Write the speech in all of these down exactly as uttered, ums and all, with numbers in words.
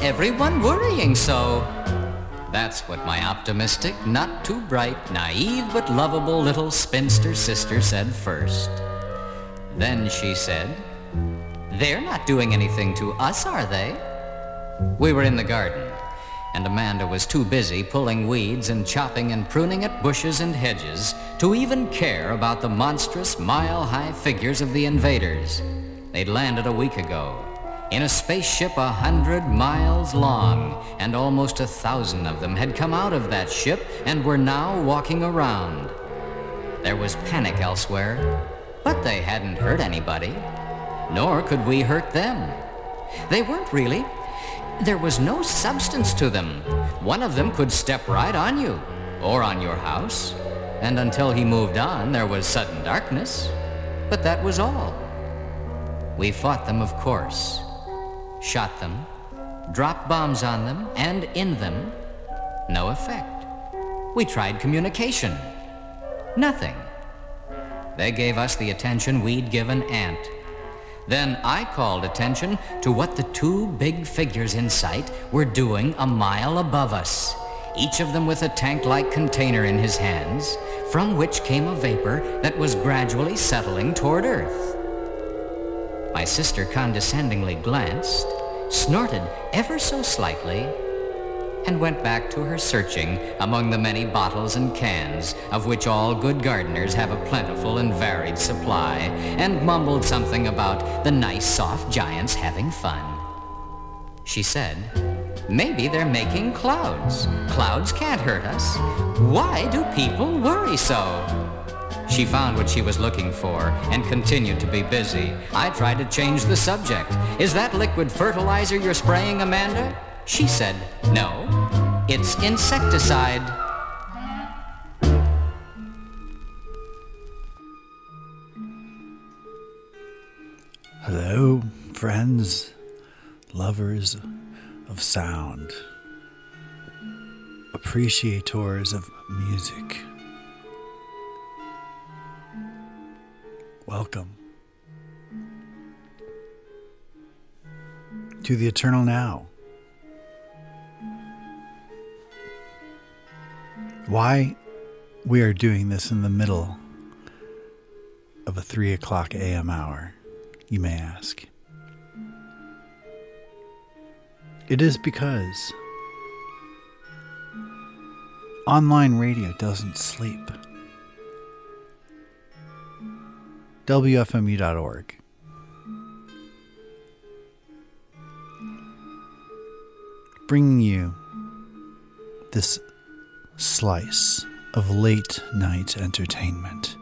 everyone worrying so? That's what my optimistic, not too bright, naive but lovable little spinster sister said first. Then she said, "They're not doing anything to us, are they?" We were in the garden, and Amanda was too busy pulling weeds and chopping and pruning at bushes and hedges to even care about the monstrous mile-high figures of the invaders. They'd landed a week ago in a spaceship a hundred miles long, and almost a thousand of them had come out of that ship and were now walking around. There was panic elsewhere, but they hadn't hurt anybody, nor could we hurt them. They weren't really. There was no substance to them. One of them could step right on you, or on your house, and until he moved on, there was sudden darkness. But that was all. We fought them, of course. Shot them, dropped bombs on them, and in them. No effect. We tried communication. Nothing. They gave us the attention we'd give an ant. Then I called attention to what the two big figures in sight were doing a mile above us, each of them with a tank-like container in his hands, from which came a vapor that was gradually settling toward Earth. My sister condescendingly glanced, snorted ever so slightly, and went back to her searching among the many bottles and cans of which all good gardeners have a plentiful and varied supply, and mumbled something about the nice soft giants having fun. She said, "Maybe they're making clouds. Clouds can't hurt us. Why do people worry so?" She found what she was looking for and continued to be busy. I tried to change the subject. "Is that liquid fertilizer you're spraying, Amanda?" She said, "No, it's insecticide." Hello, friends, lovers of sound, appreciators of music. Welcome to the Eternal Now. Why we are doing this in the middle of a three o'clock a m hour, you may ask. It is because online radio doesn't sleep. W F M U dot org. Bringing you this slice of late night entertainment.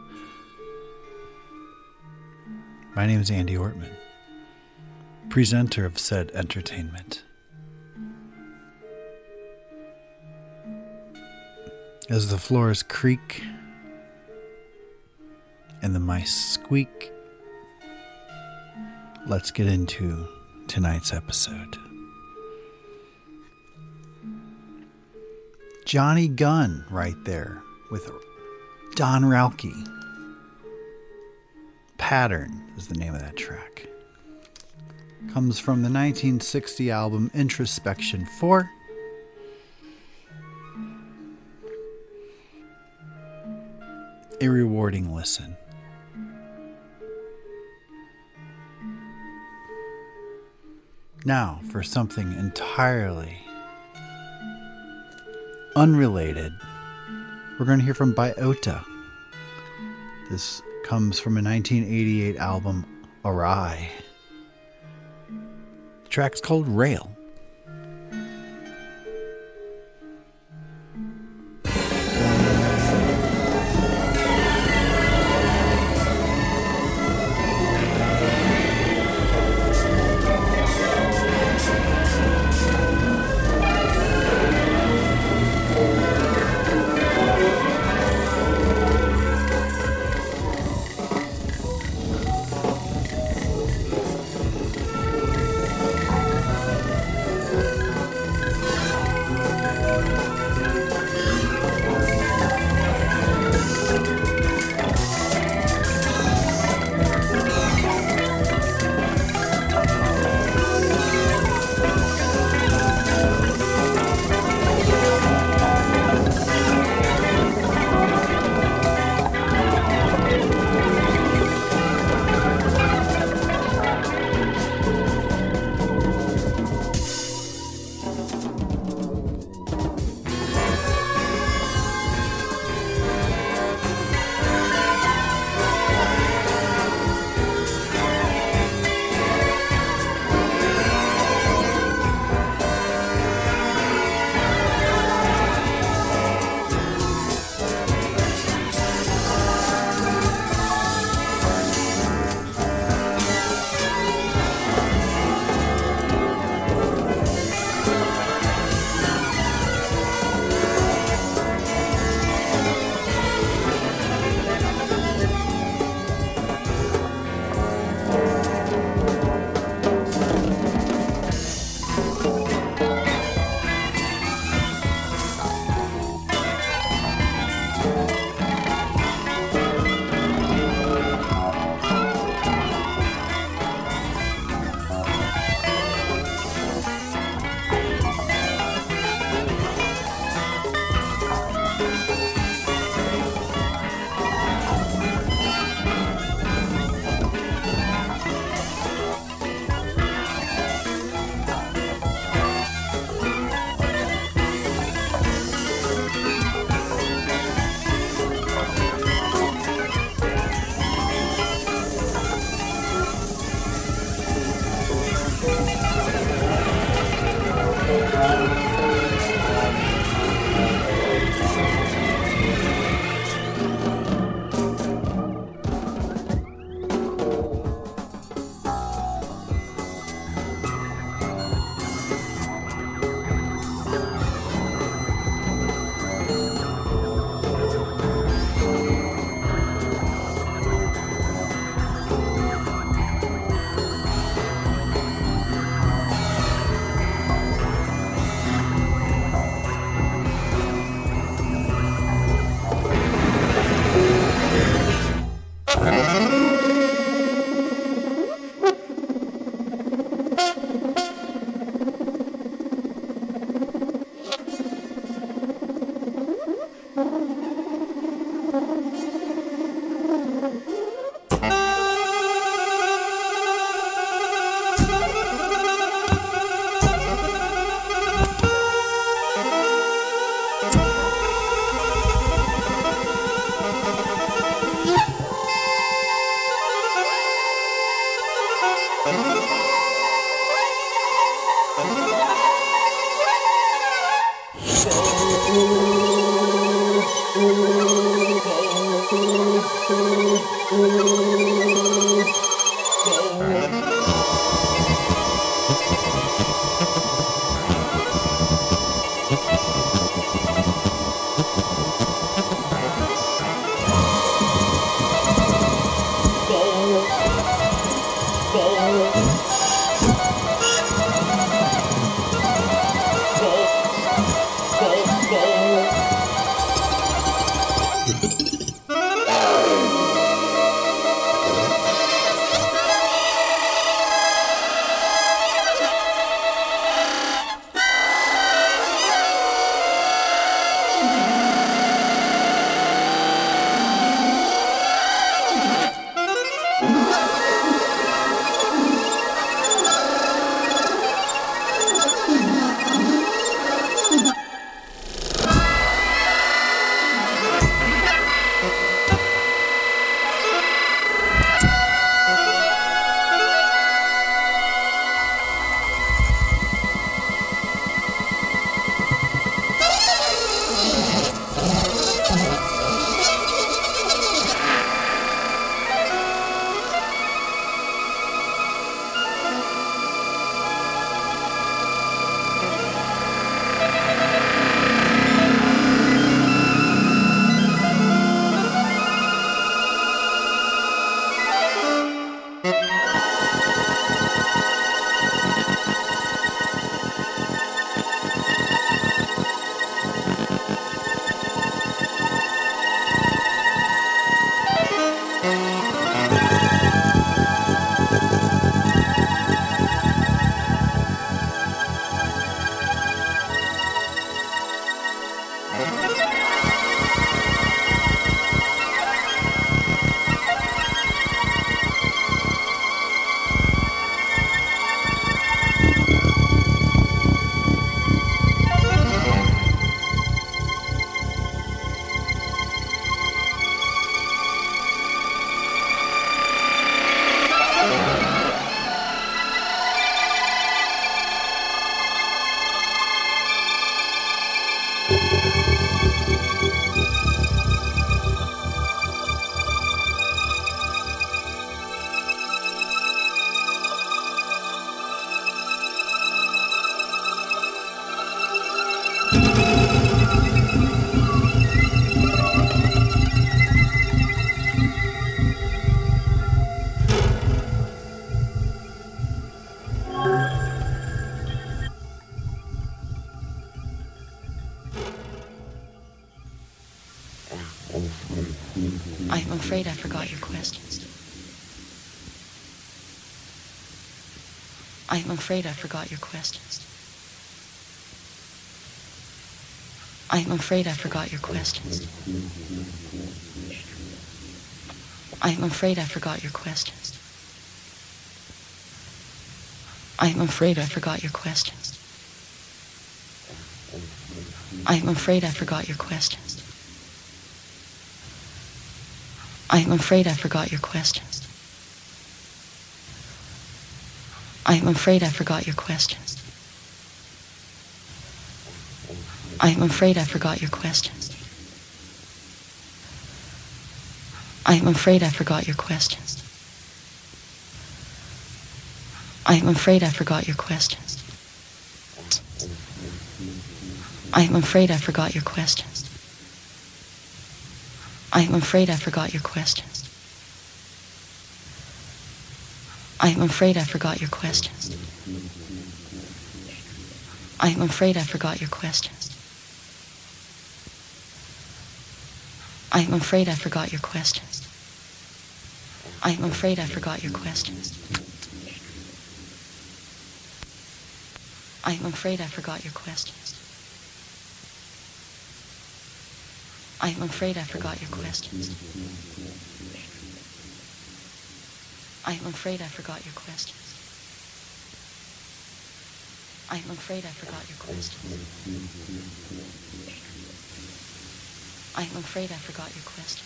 My name is Andy Ortman, presenter of said entertainment. As the floors creak and the mice squeak, let's get into tonight's episode. Johnny Gunn right there with Don Rauke. Pattern is the name of that track. Comes from the nineteen sixty album Introspection four. A rewarding listen. Now for something entirely unrelated, we're going to hear from Biota. This comes from a nineteen eighty-eight album, Awry. The track's called Rail. I'm afraid I forgot your questions. I'm afraid I forgot your questions. I'm afraid I forgot your questions. I'm afraid I forgot your questions. I'm afraid I forgot your questions. I'm afraid I forgot your questions. I'm afraid I forgot your questions. I'm afraid I forgot your questions. I'm afraid I forgot your questions. I'm afraid I forgot your questions. I'm afraid I forgot your questions. I'm afraid I forgot your questions. I'm afraid I forgot your questions. I'm afraid I forgot your questions. I'm afraid I forgot your questions. I'm afraid I forgot your questions. I'm afraid I forgot your questions. I'm afraid I forgot your questions. I'm afraid I forgot your questions. I'm afraid I forgot your questions. I'm afraid I forgot your questions. I'm afraid I forgot your questions.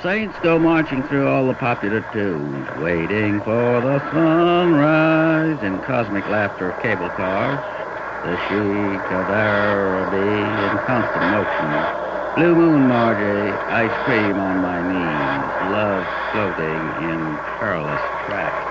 saints go marching through all the popular tunes, waiting for the sunrise in cosmic laughter of cable cars. The Sheik of Araby in constant motion. Blue moon, Margie, ice cream on my knees, love floating in perilous track.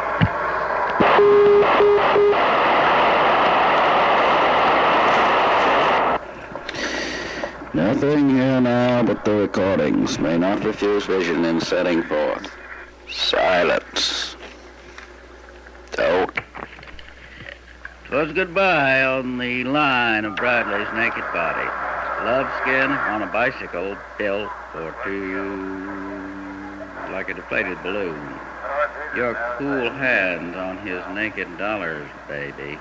Nothing here now but the recordings. May not refuse vision in setting forth. Silence. Don't. 'Twas goodbye on the line of Bradley's naked body. Love skin on a bicycle built for two like a deflated balloon. Your cool hands on his naked dollars, baby.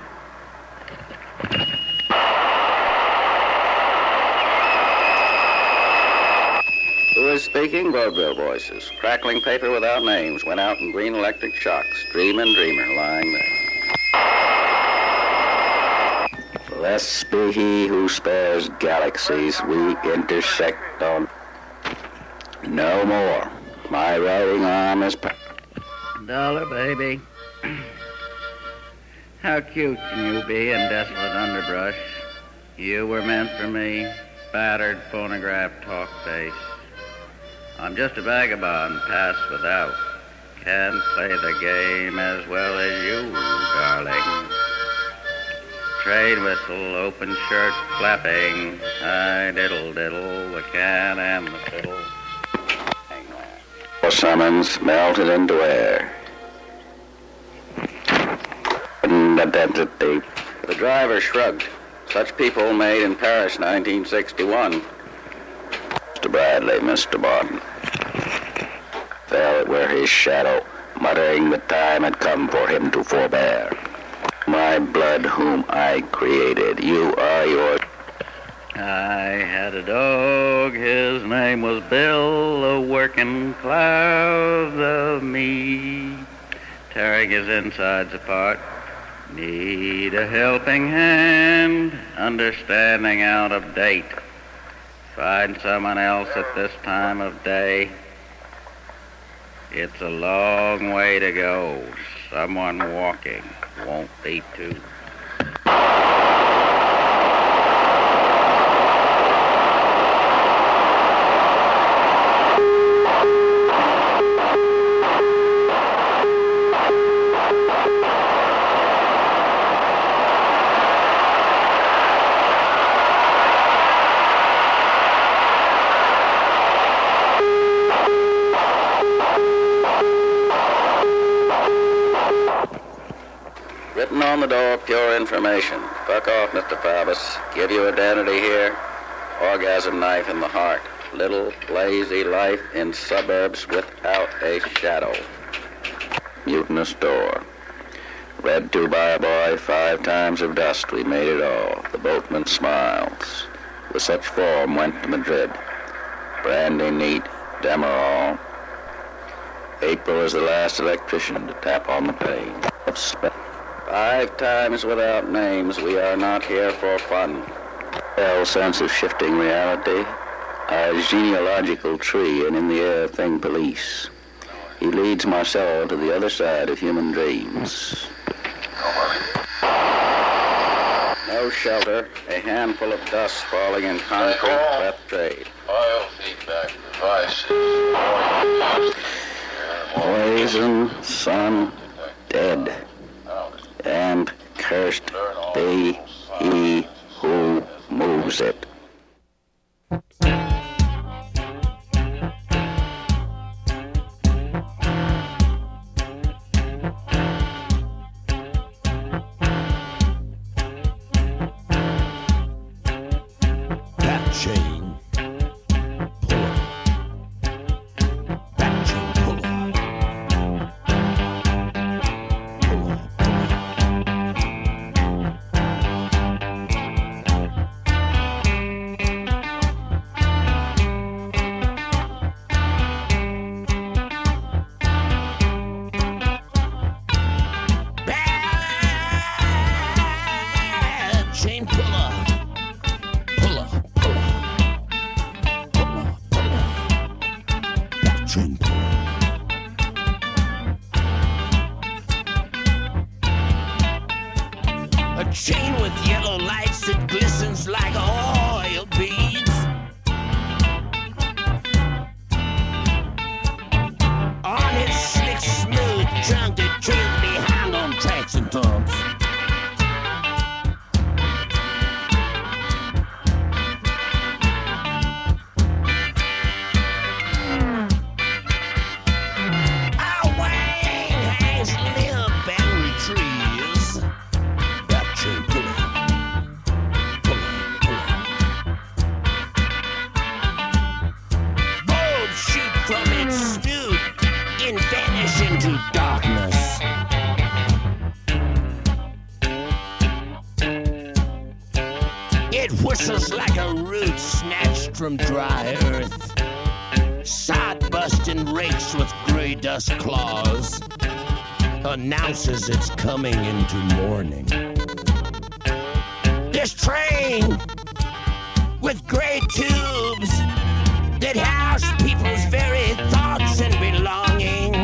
Who is speaking? Vaudeville voices. Crackling paper without names went out in green electric shocks. Dreamin' dreamer lying there. Blessed be he who spares galaxies. We intersect on no more. My writing arm is... Dollar, baby. How cute can you be in desolate underbrush? You were meant for me, battered phonograph talk face. I'm just a vagabond, pass without. Can't play the game as well as you, darling. Trade whistle, open shirt flapping. I diddle diddle, the cat and the fiddle. Summons melted into air. Identity. The driver shrugged. Such people made in Paris, nineteen sixty-one. Mister Bradley, Mister Barton. Fell where his shadow, muttering the time had come for him to forbear. My blood whom I created, you are your... I had a dog, his name was Bill, a working cloud of me, tearing his insides apart. Need a helping hand, understanding out of date. Find someone else at this time of day. It's a long way to go. Someone walking won't be two. Written on the door, pure information. Fuck off, Mister Faubus. Give you identity here. Orgasm knife in the heart. Little, lazy life in suburbs without a shadow. Mutinous door. Read to by a boy, five times of dust, we made it all. The boatman smiles. With such form went to Madrid. Brandy neat, Demerol. April is the last electrician to tap on the pane. Five times without names, we are not here for fun. Well, sense of shifting reality. A genealogical tree and in the air thing police. He leads Marcelo to the other side of human dreams. No shelter, a handful of dust falling in concrete prep trade. Biofeedback devices. Poison, sun, dead. And cursed be he who moves it. That chain puller. That chain puller. Puller, puller. Bad chain puller. Puller, puller. Puller, puller. That chain A chain with yellow lights that glistens like oil beads. On its slick, smooth trunk that trails behind on tracks and dumps. Our wang hangs limp and retreats. That chain pull up, pull up, pull up. Bulbs shoot from its snoot and vanish into darkness. It whistles like a root snatched from dry earth. Sod-busting rakes with gray dust claws announces it's coming into morning. This train with gray tubes that house people's very thoughts and belongings.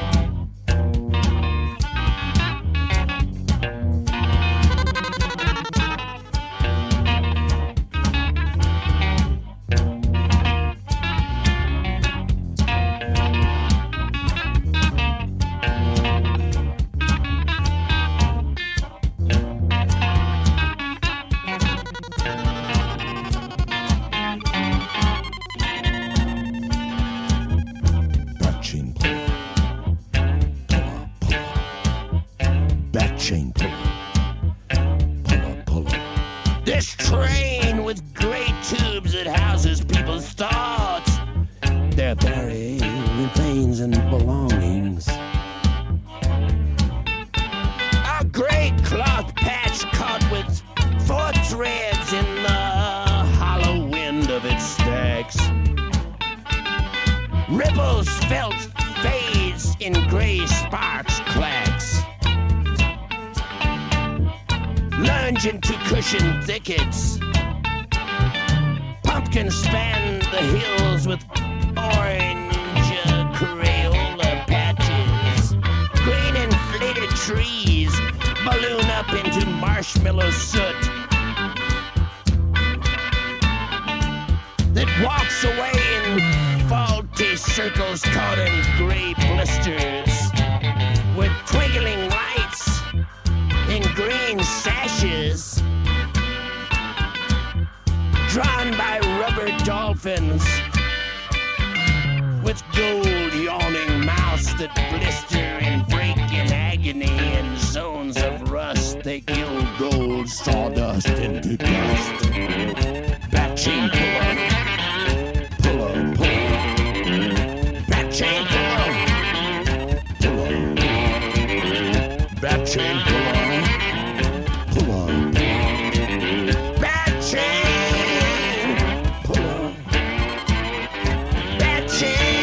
That chain pull up, pull up, pull up. That chain pull up, pull up, pull up. This train with great tubes that houses people's thoughts, their very remains and belongings. A great cloth patch caught with four threads in the hollow wind of its stacks. Ripples felt fades in gray sparks clacks. Lunge into cushion thickets. Pumpkins span the hills with orange uh, Crayola patches. Green inflated trees balloon up into marshmallow soot that walks away in faulty circles caught in gray blisters with twinkling lights in green sashes drawn by rubber dolphins with gold yawning mouths that blister and break in agony in zones of rust. They gild gold sawdust into dust. Back chain pull up, pull up, pull up. Back chain pull up, pull up, pull up. Back chain pull up, pull up, pull up. Back chain pull up, back chain.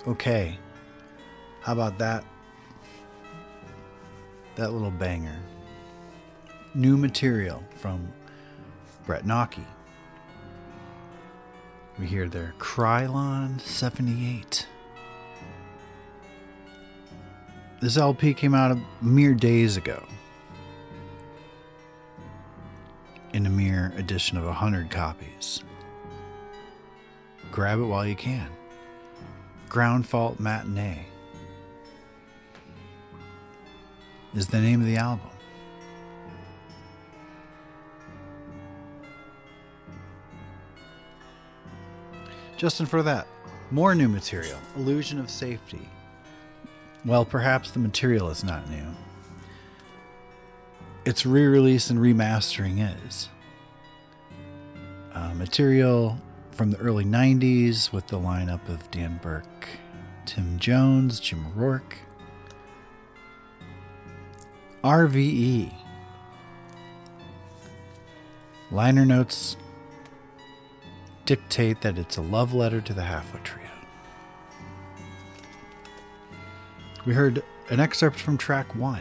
Okay. How about that? That little banger. New material from Brett Nocky. We hear their Krylon seventy-eight. This L P came out a mere days ago. In a mere edition of one hundred copies. Grab it while you can. Ground Fault Matinee is the name of the album. Just for that, more new material, Illusion of Safety. Well, perhaps the material is not new. Its re-release and remastering is. Uh, material from the early nineties with the lineup of Dan Burke, Tim Jones, Jim Rourke. R V E. Liner notes dictate that it's a love letter to the Halfway Trio. We heard an excerpt from track one.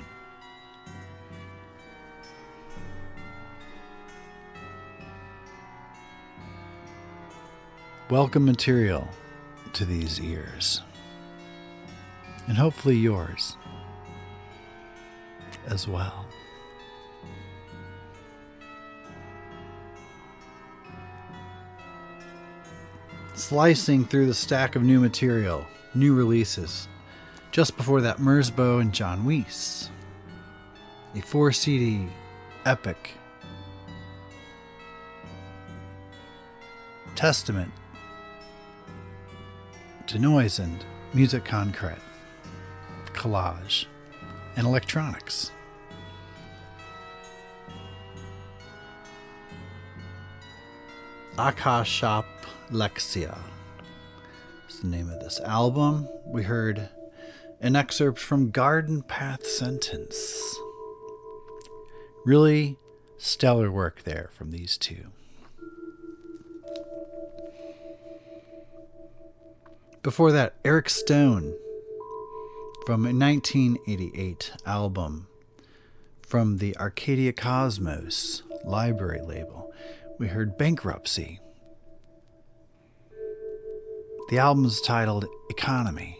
Welcome material to these ears, and hopefully yours as well. Slicing through the stack of new material, new releases. Just before that, Merzbow and John Weiss. A four C D epic. Testament to noise and music concrete, collage, and electronics. Akashop Lexia is the name of this album. We heard an excerpt from Garden Path Sentence. Really stellar work there from these two. Before that, Eric Stone from a nineteen eighty-eight album from the Arcadia Cosmos library label. We heard Bankruptcy. The album is titled Economy.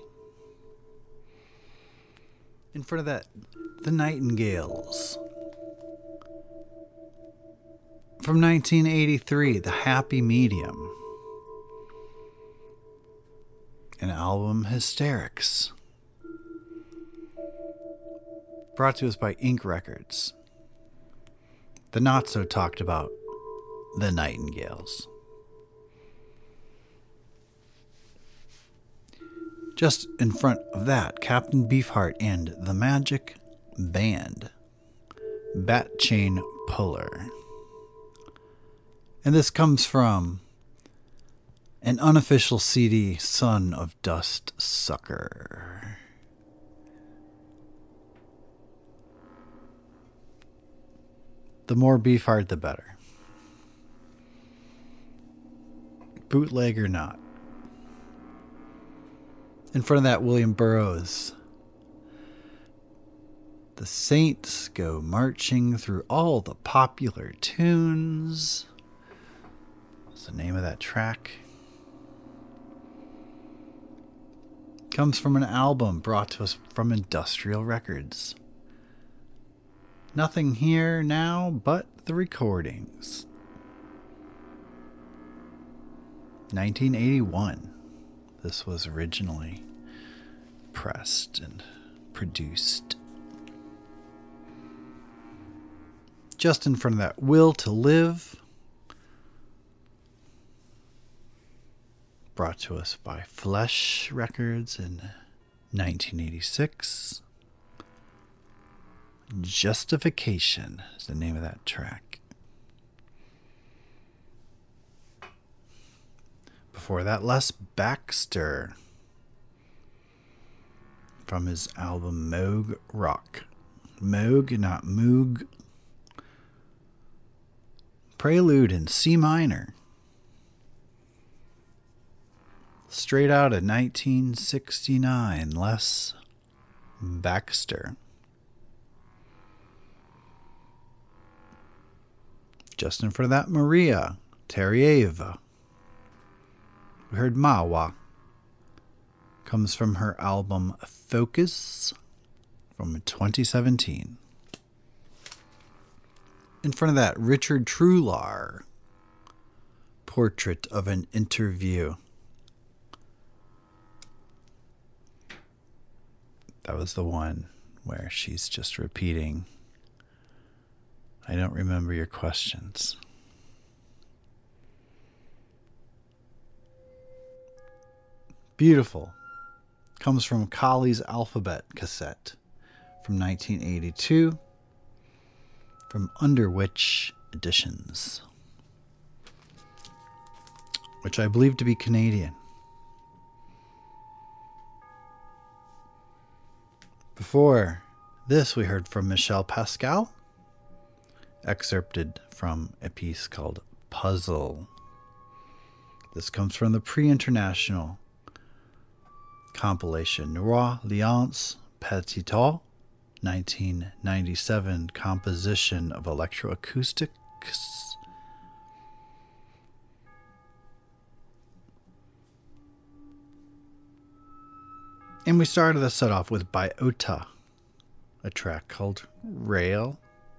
In front of that, The Nightingales. From nineteen eighty-three, The Happy Medium. An album, Hysterics. Brought to us by Ink Records. The not so talked about The Nightingales. Just in front of that, Captain Beefheart and The Magic Band. Bat Chain Puller. And this comes from an unofficial C D, Son of Dust Sucker. The more Beefheart, the better. Bootleg or not. In front of that, William Burroughs. The Saints Go Marching Through All the Popular Tunes. What's the name of that track? Comes from an album brought to us from Industrial Records. Nothing here now but the recordings. nineteen eighty-one. This was originally pressed and produced. Just in front of that, Will to Live. Brought to us by Flesh Records in nineteen eighty-six. Justification is the name of that track. Before that, Les Baxter from his album Moog Rock. Moog, not Moog. Prelude in C minor. straight out of nineteen sixty-nine, Les Baxter. Just in front of that, Maria Terryeva. We heard Mawa. Comes from her album Focus from twenty seventeen. In front of that, Richard Trular. Portrait of an Interview. That was the one where she's just repeating, I don't remember your questions. Beautiful. Comes from Kali's Alphabet cassette from nineteen eighty-two from Underwitch Editions, which I believe to be Canadian. Before this, we heard from Michel Pascal, excerpted from a piece called Puzzle. This comes from the pre-international compilation Noir Liance Petitot, nineteen ninety-seven composition of electroacoustics. And we started the set off with Biota, a track called Rail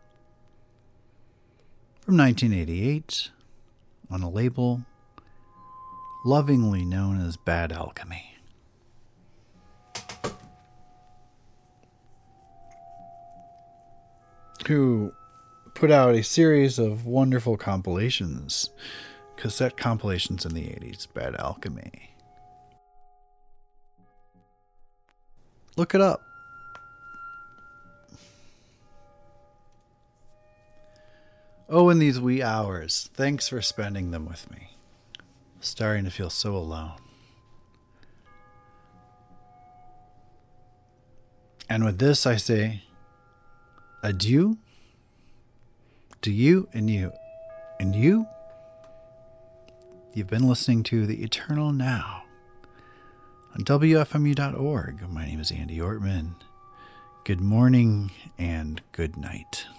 from nineteen eighty-eight on a label lovingly known as Bad Alchemy. Who put out a series of wonderful compilations, cassette compilations in the eighties, Bad Alchemy. Look it up. Oh, in these wee hours, thanks for spending them with me. Starting to feel so alone. And with this, I say adieu to you and you and you. You've been listening to The Eternal Now on W F M U dot org. My name is Andy Ortman. Good morning and good night.